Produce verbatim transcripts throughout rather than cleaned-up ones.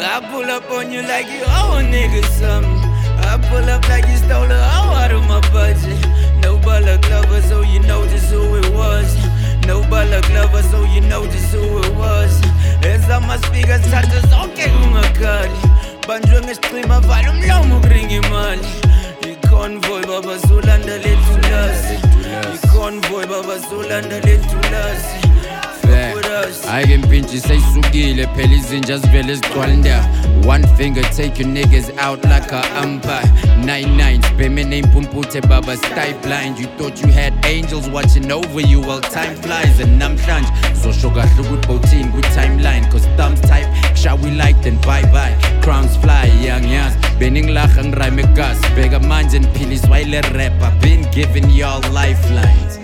I pull up on you like you owe a nigga something. I pull up like you stole a hoe out of my budget. No Bala Glover, so you know just who it was. No Bala Glover, so you know just who it was. As I'm speakers, touches, okay, ungakali. Banjwe ngesicima vala umlomo kuringa imali. I-convoy baba sulanda lethulasi. I-convoy baba sulanda lethulasi. I can pinch you say sugile Pelizin just village twalnda. One finger take your niggas out like a umpire. Nine nines, pay me name Pumpute Baba style blind. You thought you had angels watching over you while time flies. And I'm shanj, so sugar good protein, good timeline. Cause thumbs type, shall we like then bye bye. Crowns fly, young yas. Bening lachang rhyme gas. Bega minds and pillies while a rap. I've been giving y'all lifelines.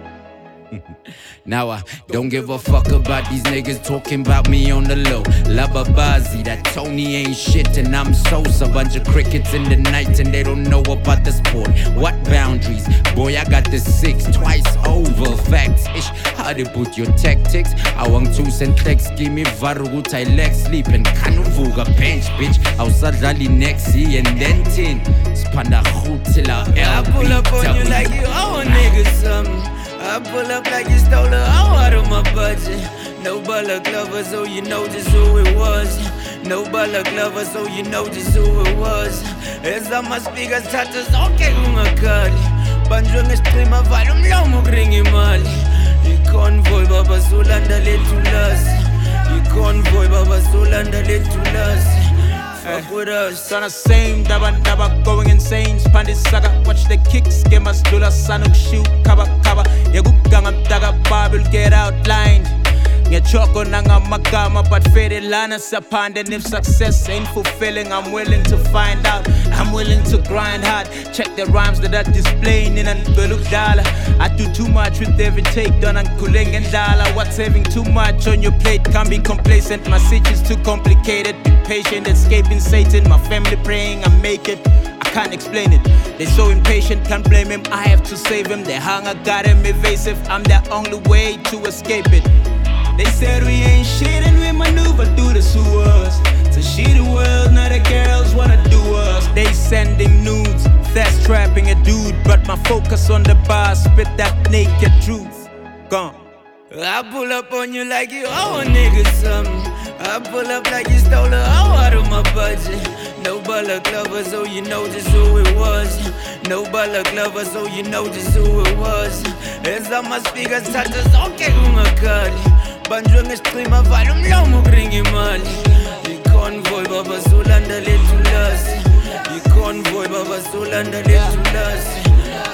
Now I don't give a fuck about these niggas talking about me on the low. Lababazi, that Tony ain't shit and I'm Sosa. Bunch of crickets in the night and they don't know about the sport. What boundaries? Boy, I got the six twice over. Facts ish, how they put your tactics? I want two syntax, give me varugut, I leg sleep and kanuvuga bench, bitch. Ousadali nexi and then tin. Spanda hootila I pull up on you like you owe a nigga something. I pull up like you stole a hoe out of my budget. No Bala Glover, so you know just who it was. No Bala Glover, so you know just who it was. As I'm speakers, touches, okay, ungakali. Banjwe ngesicima vala umlomo kuringa imali. I-convoy baba sulanda lethulasi. I-convoy baba sulanda lethulasi. Fuck with us. Son of same, daba daba going insane. Spandis saga, watch the kicks. Game us dula sanuk shoot, kaba kaba. Yagukang am taga Bible get outlined. Ngechoko nanga magama, but faded lana sapand. And if success ain't fulfilling, I'm willing to find out. I'm willing to grind hard. Check the rhymes that are displaying in an beluk dollar. I do too much with every take done on kuling and dollar. What's having too much on your plate? Can't be complacent. My situation is too complicated. Be patient, escaping Satan. My family praying I make it. I can't explain it. They're so impatient, can't blame him. I have to save him. Their hunger got him evasive. I'm the only way to escape it. They said we ain't shit and we maneuver through the sewers. It's a shitty world, now the girls wanna do us. They sending nudes, that's trapping a dude. But my focus on the bar, spit that naked truth. Gone. I pull up on you like you owe a nigga something. I pull up like you stole a hoe out of my budget. No Bala Glover, so you know just who it was. No Bala Glover, so you know just who it was. As I'm speakers, touches, okay, ungakali. Banjwe ngesicima vala umlomo kuringa imali. I-convoy baba sulanda lethulasi. I-convoy baba sulanda lethulasi.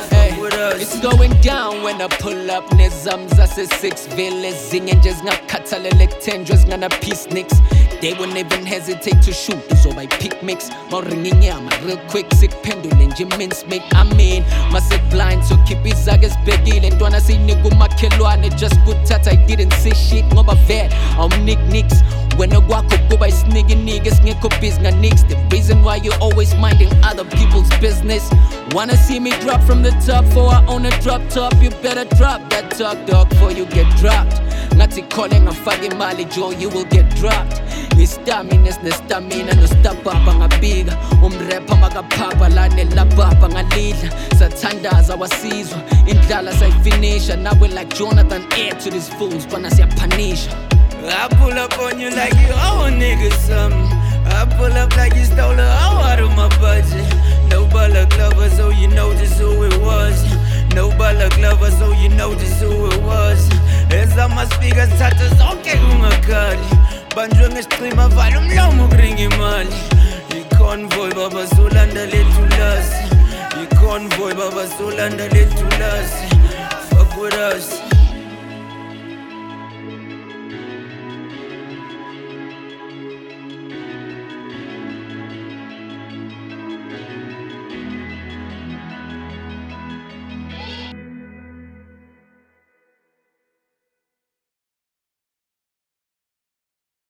It's going down when I pull up nezamza se six villas zingin just ngakhathalele kuthenjwe ngana peace nicks. They wouldn't even hesitate to shoot uzoba pick mix mawringa inyama real quick sikuphendule nje mince meat. I mean mase blind so keep izake sibhekile ntwana siyinika umakhelwane just kuthatha I didn't say shit ngoba vele awumnik nicks. Wena kwakho kuba isiniki niki singekho busy nganix. The reason why you always minding other people's business. Wanna see me drop from the top for I own a drop top. You better drop that talk dog before you get dropped. Ngathi khole ngafaka imali Joe you will get dropped. Istamina sinestamina no stop up angabika. Umrapper makaphapha lane lapapa ngalidla. Sathandaza wasizwa indlala sayifinisha. Now we like Jonathan Air to these fools bana siyapanisha. I pull up on you like you owe a nigga something. I pull up like you stole a hoe out of my budget. No Bala Glover, so you know just who it was. No Bala Glover, so you know just who it was. As I'm speakers, touches, okay, ungakali. Banjwe ngesicima vala umlomo kuringa imali. I-convoy baba sulanda lethulasi. I-convoy baba sulanda lethulasi. Fuck with us.